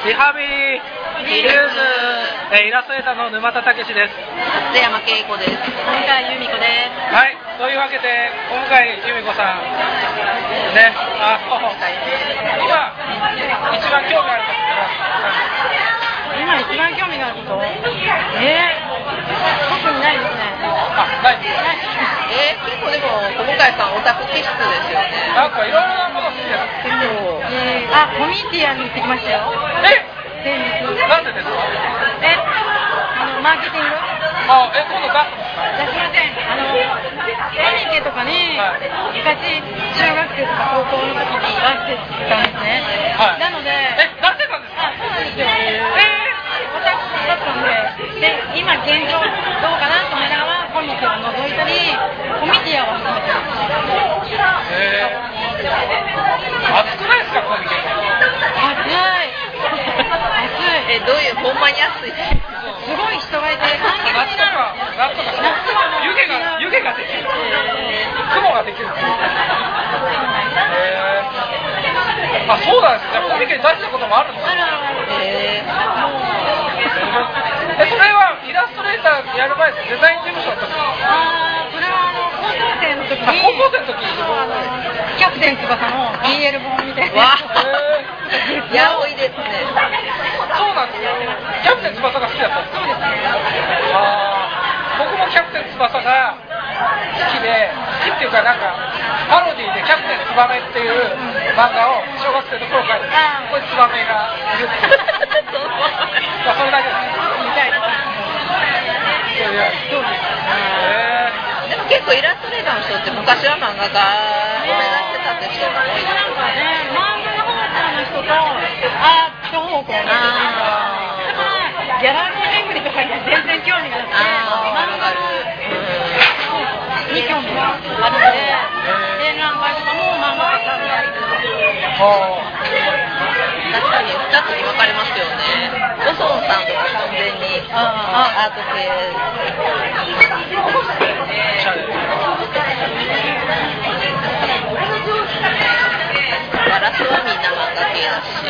リハビリルーム、イラストレーターの沼田武史です。 松山恵子です。向井由美子です。 はい、というわけで今回由美子さんね、今一番興味あること今一番興味があること？特にないですね。 ないです。 結構でも小向井さんオタク気質ですよね。 なんかいろいろなもの好きです。 コミティアに行ってきましたよ。 なんでですか？ マーケティング。 今度出すんですか？ 出しません。コミケとかに、昔中学生とか高校の時に出してたんですね。なので出してたんですか？ そうなんですよ。私だったんで、今現状どうかなと思いながらコミケを覗いたり、コミティアを始めてます。 暑くないですかコミケ？ 暑い。どういうほんまに暑い？すごい人がいて、 夏は湯気ができる。雲ができる。そうなんですね。コミケに出したこともあるんですか？それはイラストレーターやる前です。デザイン事務所の時。 それは高校生の時にキャプテン翼の BL 本みたいな。やおいですね。 そうなんですよ。キャプテン翼が好きだったんです。 そうですね。 僕もキャプテン翼が好きっていうかなんかパロディでキャプテンツバメっていう漫画を小学生の頃からここにツバメがいるっていうそれだけです。 見たいです。そうです。でも結構イラストレーターの人って昔は漫画家を目指してたって人が多いですよね。漫画の方の人とアート方向の人とギャラリー巡りとかに全然興味がなくて、漫画に興味があるので、展覧会とかも漫画家さんがいる。確かに2つに分かれますよね。ボソンさんとか完全にアート系。ガラスはみんな漫画系だし。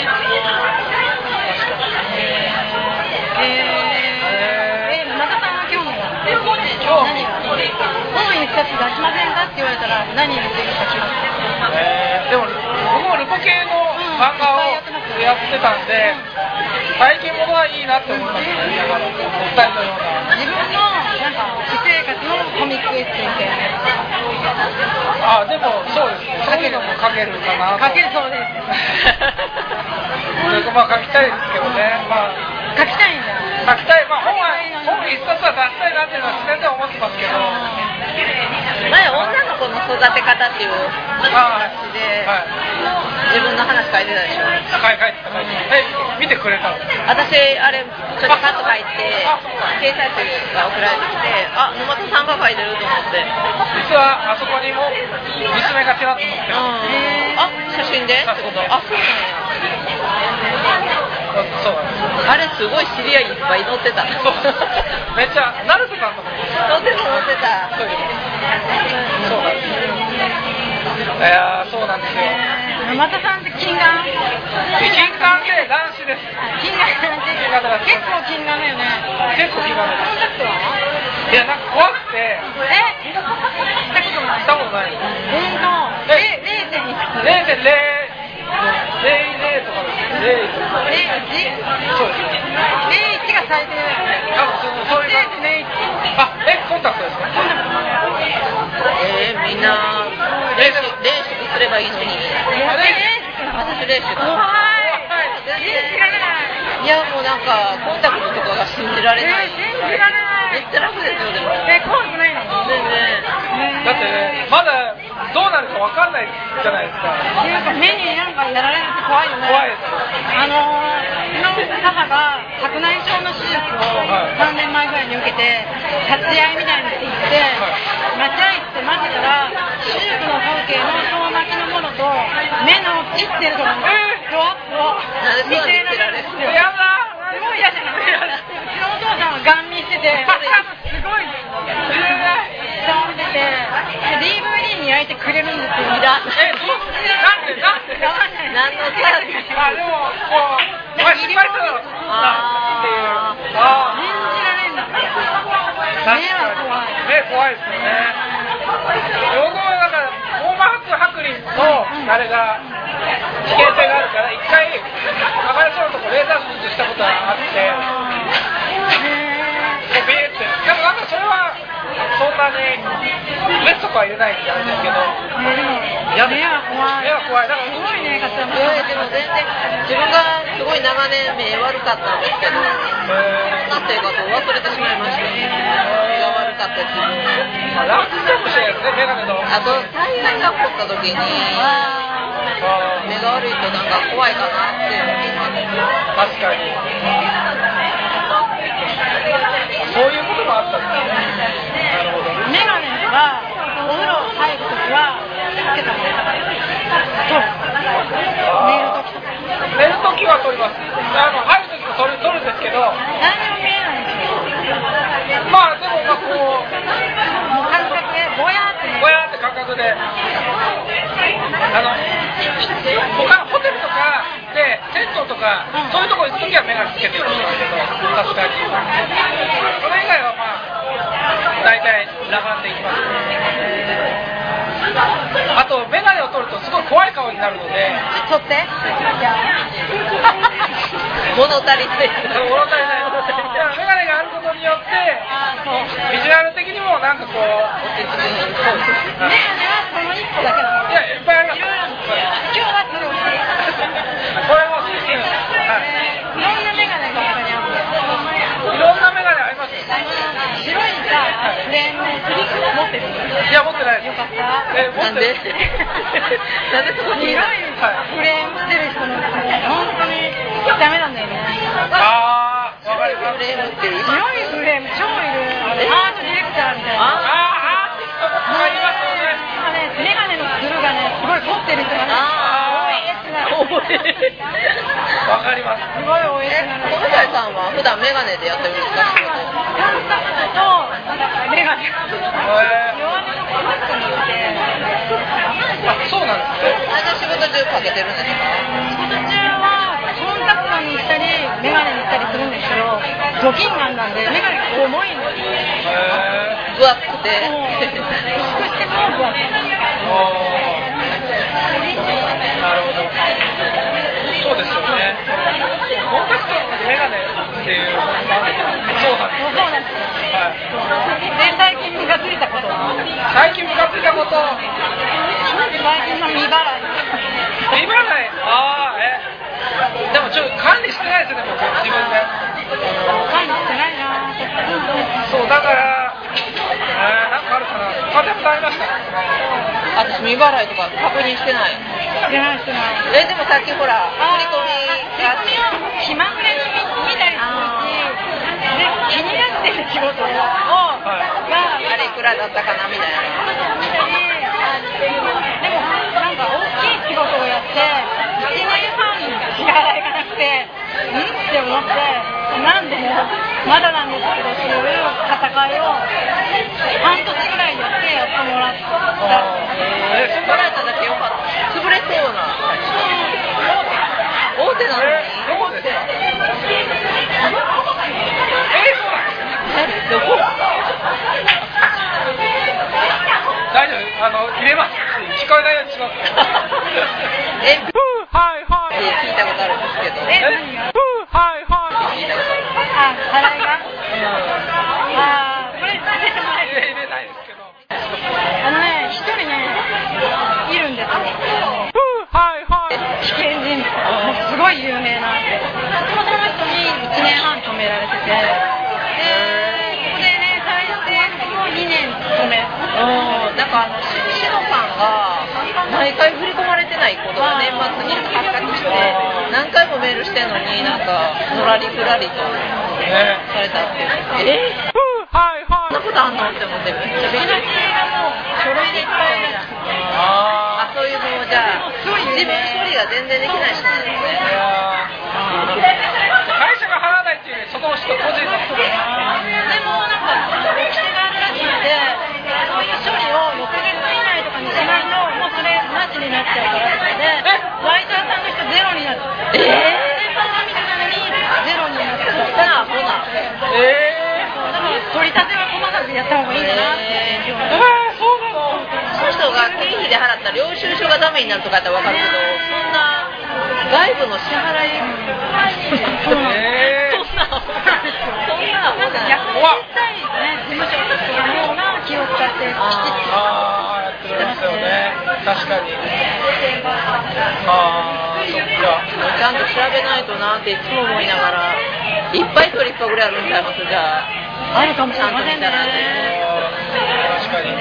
沼田さんは興味があって、本一冊出しませんかって言われたら何に出るかします？ でも僕もルポ系の漫画をやってたんで、最近ものはいいなって思いますね。お二人のような自分のなんか私生活のコミックエッセイみたいな。 でもそうですね。そういうのも書けるかなと。 書けるそうです。 僕も書きたいですけどね。 書きたいんだ。 書きたい。本一冊は出したいなっていうのは自然では思ってますけど。 前女の子の育て方っていう話で、自分の話書いてたでしょ。 書いてた。見てくれたの？ 私あれちょっとカット書いて掲載誌が送られてきて、沼田さんが書いてると思って。 実はあそこにも娘がちらっと載ってます。 写真でってこと？そうなんや。 そうなんです。 あれすごい知り合いいっぱい載ってた。 めっちゃ成瀬さんとかも載ってた。 そうなんです。そうなんですよ。 沼田さんって近眼？ 近眼で男子です。 近眼結構近眼だよね。 結構近眼です。 コンタクトは？ いやなんか怖くて。したことない。 本当。0.0 とかです。0.1？そうです。 0.1が最低だよね。 そういう。コンタクトですか？みんなレースすればいいのに。私レース。怖い。いやもうなんかコンタクトとかが信じられない。信じられない。めっちゃ楽ですよでも。怖くないの？全然。 だってね、まだどうなるかわかんないじゃないですか。 目になんかやられるって怖いよね。 怖いです。 うちの母が白内障の手術を3年前ぐらいに受けて、立ち会いみたいにして行って、待合室で待ってたら、手術の風景の遠巻きのものと目の切ってるところにドアップを見せられるんですよ。やだ。すごい嫌じゃない？うちのお父さんはガン見してて、すごい下を見てて、DVD に焼いてくれるんですよ。なんで何のキャラでもこう失敗したらっていう。 信じられんだって。目は怖い。 目怖いですよね。僕もだから網膜剥離のあれが危険性があるから一回分かりそうなとこレーザー手術したことがあって、こうビーって。でもなんかそれはそんなにメスとかは入れないんですけど。 でも目は怖い。 目は怖い。だからすごいね、かつでも全然自分がすごい長年目悪かったんですけど、なんていうかと忘れてしまいました。目が悪かった自分。 楽かもしれないですね、メガネの。 あと災害が起こった時に目が悪いとなんか怖いかなって思います。 確かに。そういうこともあったんですね。なるほど。 メガネはお風呂入るときはつけた方がいい。 寝るときは取ります。入るときも取るんですけど。 何も見えないんですよ。 まあでもこう感覚でぼやって感覚で他のホテルとかで銭湯とか、そういうとこ行くときはメガネつけてるんですけど、確かにそれ以外はまあ大体裸眼でいきますね。あとメガネを取るとすごい怖い顔になるので取って物足りない物足りないメガネがあることによってビジュアル的にもなんかこうメガネはこの1個だけだ。 いや、いっぱいあります。 今日はそれをこれも好きです。 いろんなメガネが他にある。 いろんなメガネあります。 白いさ、フレーム持ってる？ いや、持ってないです。 よかった。 なんでなんでそこに白いフレームしてる人の本当にダメなんだよね。 あー、わかります。 フレームっていう白いフレーム超いる。アートディレクターみたいな。 アーティストとかいますよね。 メガネのつるがね、すごい凝ってる人がね。 わかります。 すごい多いですね。 小向井さんは普段メガネでやってるんですか？仕事。 コンタクトとメガネ。弱めのコンタクトにして。 あ、そうなんですね。 じゃあ仕事中かけてるんですか？ 仕事中はコンタクトにしたりメガネにしたりするんですけど、除菌眼なんでメガネが重いんですよ。 分厚くて。 薄くしても分厚い。 なるほど。そうですよね。コンタクトのメガネっていうそうなんです。 そうなんですよ。 はい。 で、最近ムカついたことは？ 最近ムカついたこと。 最近の未払い。 未払い。ああ、でもちょっと管理してないですね、僕自分で。 管理してないな。 そうだから。なんかあるかな。あ、でもありました。 私未払いとか確認してない。 してない。 でもさっきほら振り込みが気まぐれに見たりするし、で気になってる仕事をがあれいくらだったかなみたいな。 でもなんか大きい仕事をやって1年半支払いがなくてって思って、なんでもまだなんですけどそういう戦いを半年ぐらいやってもらった。 もらえただけよかった。潰れそうな。大手なのに。 どこですか？ どこ？ 大丈夫？入れます。聞こえないようにします。はいはい。 聞いたことあるんですけど。 何が？ はいはい。 聞いたことある。 払いが？これ入れてもらえる？ 入れないですけど。 一人ね、いるんですよ。 はいはい。 危険人物。もうすごい有名な。その人に1年半止められてて、ここでね、最低2年止め。 なんかシノさんが毎回振り込まれてないことが年末に発覚して何回もメールしてんのになんかのらりくらりとされたってはいはい。 そんなことあんのって思ってめっちゃびっくりして書類でいっぱいそういうもうじゃあ自分処理が全然できない人なんですね。 会社が払わないっていうね、その人個人の人でもなんか規制があるらしいんで、そういう処理を6月以内とかにしないともうそれなしになっちゃうからってで、ワイターさんの人ゼロになる。電波が見てたのになって勉強に。 そうなの。 その人が経費で払った領収書がダメになるとかやったら分かるけど、そんな外部の支払い、そんななんか逆に実際ね、事務所とかのような気を使ってきちっとやってるんですよね。確かに。そっか。 ちゃんと調べないとなっていつも思いながら、いっぱいトリップぐらいあるんちゃいますじゃあ。 あるかもしれませんね。 確かに。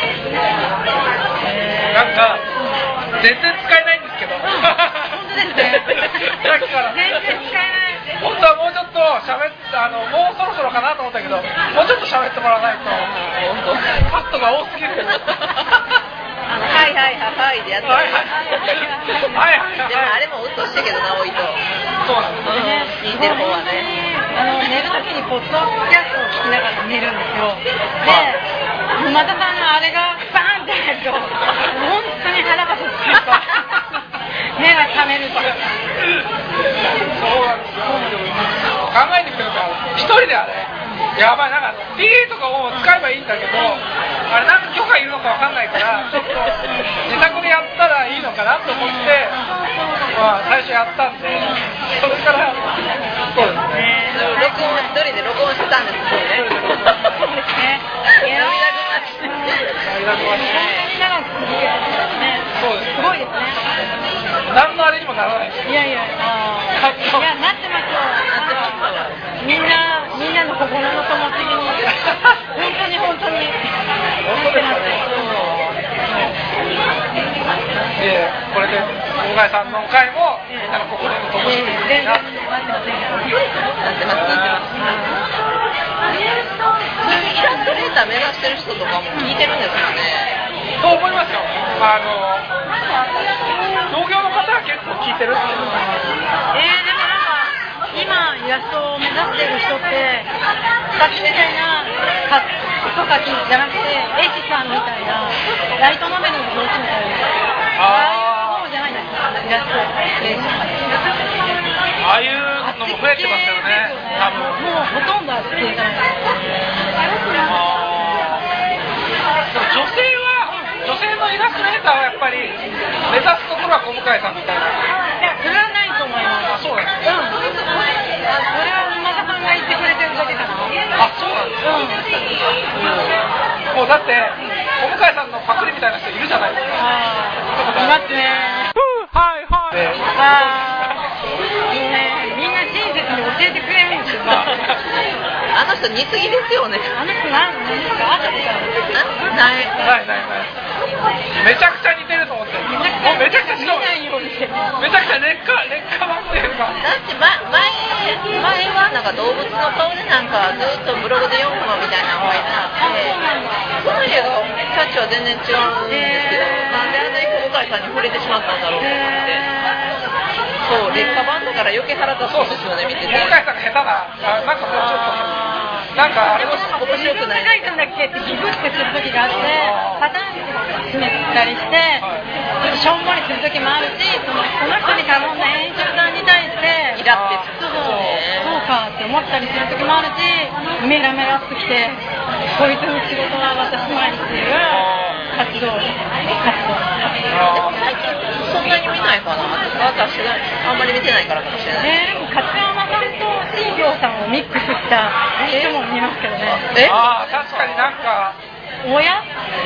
なんか全然使えないんですけど。 本当ですね。 さっきから全然使えない。 本当はもうちょっと喋ってもうそろそろかなと思ったけど、もうちょっと喋ってもらわないと。カットが多すぎる。 はいはいはいでやったら。 はいはい。 でもあれもうっとしてけどな、多いと。 そうなんですね。 聞いてる方はね。 寝るときにポッドキャストを聞きながら寝るんですよ。で、沼田さんのあれがバーンって入ると、本当に腹が立つ。目が覚めるっていうか。 そうなんですよ。考えてみてください。一人であれ、やばい、なんか P とかを使えばいいんだけど、あれなんか許可いるのかわかんないから、ちょっと自宅でやったらいいのかなと思って、最初やったんで、それからそうですね。 録音一人で録音してたんですよね。 そうですね。 涙ぐましい。そうです。 すごいですね。 何のあれにもならないです。 いや、なってますよ。みんなの心の友的に、本当に本当ですね。これで大貝さんの回もみんなの心の友達になってます。 なってます。イラストレーター目指してる人とかも聞いてるんですかね。 と思いますよ。同業の方は結構聞いてるっていう。 でもなんか今イラストを目指してる人ってさっきみたいなとかじゃなくて絵師さんみたいなライトノベルの上手みたいなそうじゃないですかイラストああいうのも増えてますよね。多分もうほとんどあっち系じゃないですか。 女性のイラストレーターはやっぱり目指すところは小向井さんみたいな。 いや、それはないと思います。 そうなんですか。 それは沼田さんが言ってくれてるだけかな。 そうなんですか。もうだって小向井さんのパクリみたいな人いるじゃないですか。 いますね。 はいはい。 みんな親切に教えてくれるんですよ。 あの人似すぎですよね。 あの人何ですか？ ない。 めちゃくちゃ似てると思って。もうめちゃくちゃしかもめちゃくちゃ劣化版っていうか。 だって前はなんか動物の顔でなんかずっとブログで読むのみたいなのがいなって、その絵がキャッチは全然違うんですけど、なんであんなに小向井さんに触れてしまったんだろうと思って。そう劣化版だから余計腹立つんですよね、見てて。 小向井さんが下手な、なんかもうちょっと。なんかあれも面白くない。 書いたんだっけってギブってする時があって、パターンって詰めたりして、しょんぼりする時もあるし、その人に頼んだ編集さんに対してイラってそうかって思ったりする時もあるし、メラメラっときて、こいつの仕事は私前にっていう活動。 最近そんなに見ないかな。私があんまり見てないからかもしれない。 でも勝山さんと新庄さんをミックスした人も見ますけどね。 確かになんかおや？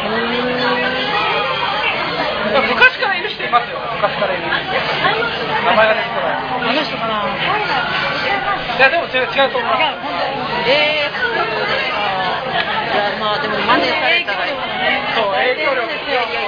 昔からいる人いますよ。昔からいる。名前が出てこない。 あの人かな。 いやでも違うと思う。 まあでも真似されたらそう影響力。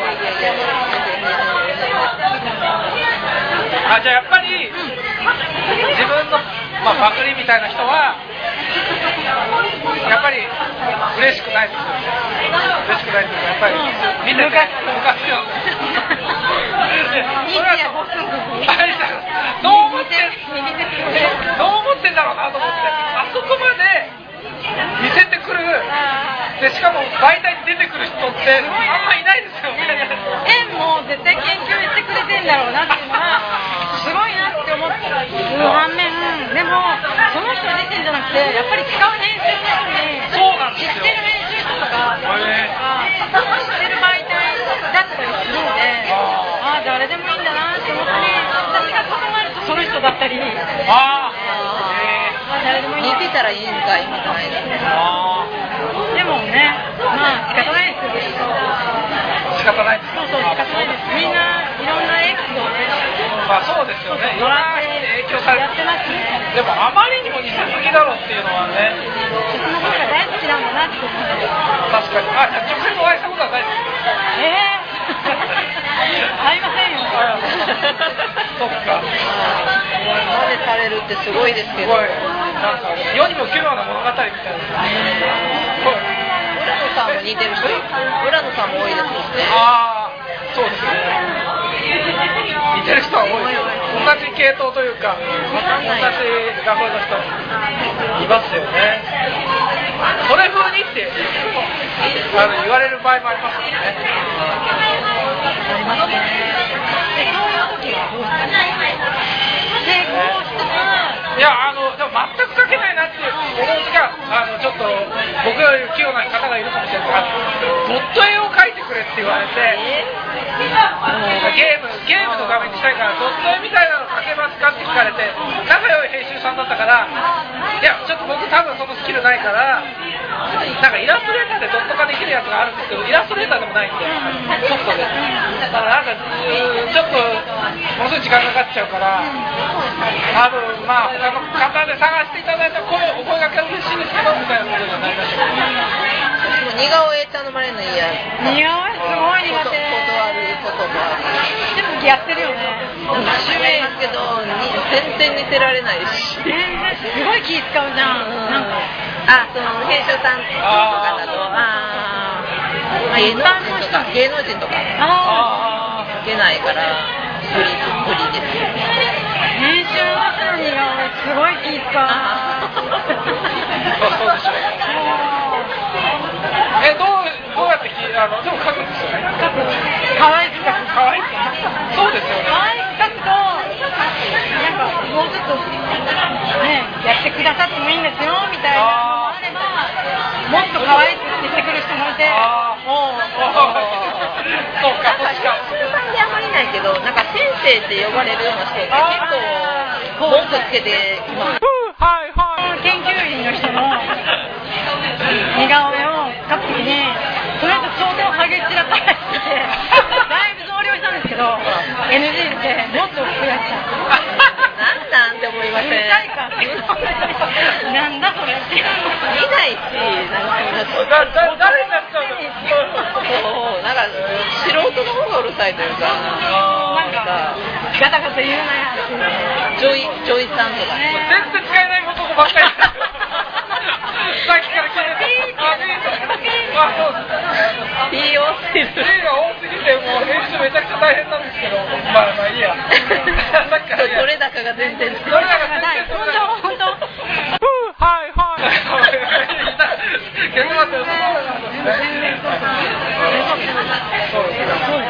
じゃあやっぱり自分のパクリみたいな人はやっぱり嬉しくないですよね。嬉しくないですよ。やっぱり見ててムカつくよね。どう思ってんだろうなと思って、あそこまで見せてくる。でしかも媒体に出てくる人ってあんまいないですよね。 縁も絶対研究してくれてんだろうなっていうのはすごいなって思ってる反面、でもその人自身じゃなくてやっぱり使う編集の人に知ってる編集とかがしてる媒体だったりするので、誰でもいいんだなって思って、私が断るとその人だったり、誰でもいい似てたらいいんかいみたいな。 でもね、仕方ないですよ。 仕方ないです。 そう仕方ないです。みんないろんなエピソードをね。 そうですよね。いろんな人に影響されてますね。 でもあまりにも似せすぎだろうっていうのはね。 その方が大好きなんだなって思って。 確かに。直接お会いしたことはないです。 会いませんよ。 そっか。 真似されるってすごいですけど。 なんか世にも奇妙な物語みたいな。 浦野さんも似てる人、浦野さんも多いですもんね。 そうですね。似てる人は多いです。同じ系統というか、同じ学校の人いますよね。それ風にって言われる場合もありますよね。 ありますね。そういう時はどうですか？成功しつつ、 いやでも全く書けないなって思う時はちょっと僕より器用な方がいるかもしれないからドット絵を描いてくれって言われて、ゲームの画面にしたいからドット絵みたいなの描けますかって聞かれて、仲良い編集さんだったから、いやちょっと僕多分そのスキルないから、なんかイラストレーターでドット化できるやつがあるんですけど、イラストレーターでもないんでソフトで、だからなんかちょっとものすごい時間かかっちゃうから、多分他の方で探していただいたらお声掛けは嬉しいですけどみたいなことになりましたけど。 似顔絵頼まれるの嫌。 似顔絵すごい苦手。 断ることもある。 でもやってるよね。 趣味ですけど全然似せられないし。すごい気使うじゃん。なんかその編集さんとかだと芸能人とか書けないから無理です。 編集の人の似顔絵すごい気使う。 そうでしょう。どうやってでも書くんですよね。 可愛く書く。 そうですよね。 可愛く書くとなんかもうちょっとねやってくださってもいいんですよみたいなのもあれば、もっと可愛く言ってくる人もいて、 そうか。 編集さんであんまりいないけど、なんか先生って呼ばれるような人って結構文句つけてきます。 研究員の人の似顔絵を描くときに、その人相当ハゲ散らかしてて、だいぶ増量したんですけど、NG でもっと増やした。 なんて思いません。 なんだそれって。 見ないし、 誰になっちゃうの？ なんか素人の方がうるさいというか、 なんかガタガタ言うなやってジョイさんとか、 全然使えない男ばっかり。さっきから聞いてて、 P が多すぎて、 もう編集めちゃくちゃ大変なんですけど、まあいいや。さっきからどれだかが全然。 本当。 結構待ってる。そうです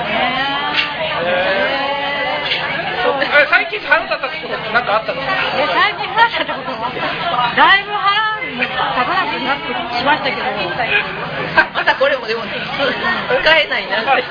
ね。最近腹立ったことなんかあったの？ 最近腹立ったことはだいぶ腹立たなくなってきましたけど、 またこれもでも使えないな。 使えない。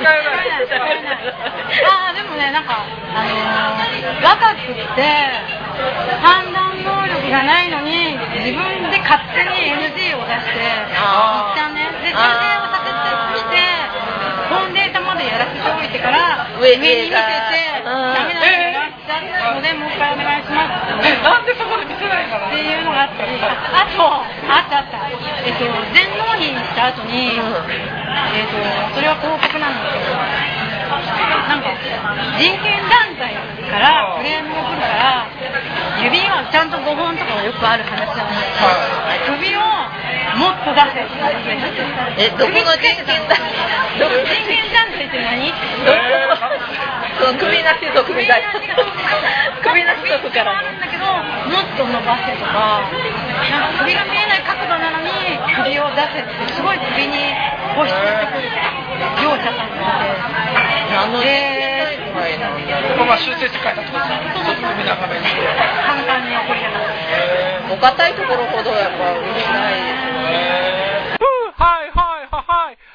でもね、なんか若くって判断能力がないのに自分で勝手に NG を出して一旦ね、で修正をさせて本データまでやらせておいてから上に見せてダメなのでもう一回お願いしますって、 なんでそこで見せないかなっていうのがあったり、あった全納品した後に、それは広告なんですけど、なんか人権団体からクレームが来るから指はちゃんと5本とかはよくある話じゃないですか、首をもっと出せってどこの人権団体って何？ 首なし族みたいな首なし族からあるんだけどもっと伸ばせとか、なんか首が見えない角度なのに首を出せってすごい首に固執してくる業者さんがいて、 修正して書いたところですよ。首長めにして簡単に怒りながらお堅いところほどやっぱうるさいですよね。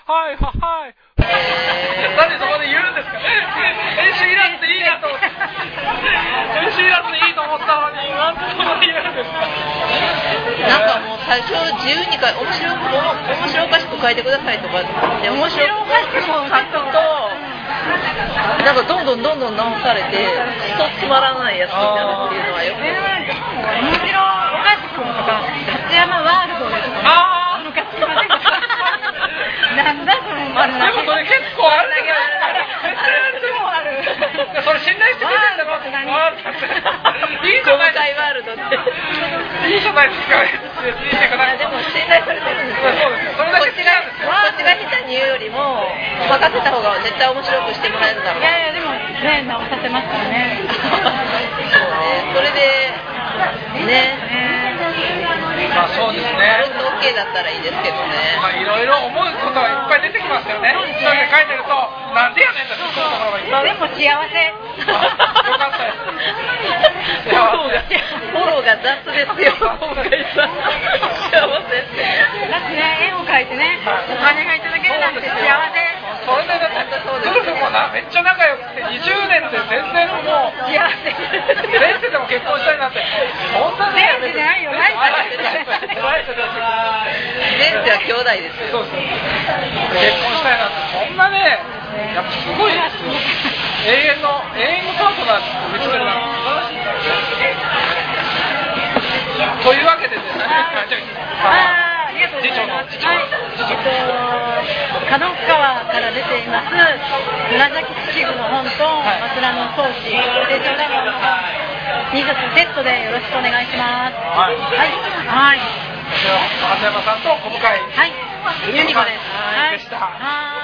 強いらずにいいと思ったのに、なんてこと言えるんですか。 なんかもう最初自由に面白おかしく書いてくださいとかで面白おかしく書くとなんかどんどん直されてクソつまらないやつになるっていうのはよく面白おかしくとか勝山ワールドでとか昔までなんだその丸投げでもそれ結構あるじゃないですか。それ信頼してくれてんだろって何いいじゃないですか。 ワールドっていいじゃないですか。 でも信頼されてるんですよ。 そうですよ。それだけ違うんですよ。 こっちが下手に言うよりも任せた方が絶対面白くしてもらえるだろう。 いやいやでもね直させますからね。 そうね。それでね。 まあそうですね。 ちょっと OK だったらいいですけどね。 まあいろいろ思うことがいっぱい出てきますよね。それで書いてるとなんでやねんってそういうところがいっぱい。 でも幸せ。 よかったです。 フォローが雑ですよ。今回さ幸せって。 だってね絵を描いてねお金がいただけるなんて幸せ。 それでだって夫婦もめっちゃ仲良くて20年って全然もう幸せ。 前世でも結婚したいなんてそんなね。 前世じゃないよ。 前世は兄弟ですよ。 そうです。結婚したいなんてそんなねやっぱすごいですよ。永遠のパートナー見つけるなんて素晴らしい。というわけでですね。 ありがとうございます。角川から出ています紫式部の本と松の宗師成長ラボの本2冊セットでよろしくお願いします。はいはい。 松山さんと小向井はい。ユニコです。 はい。でした。 はい。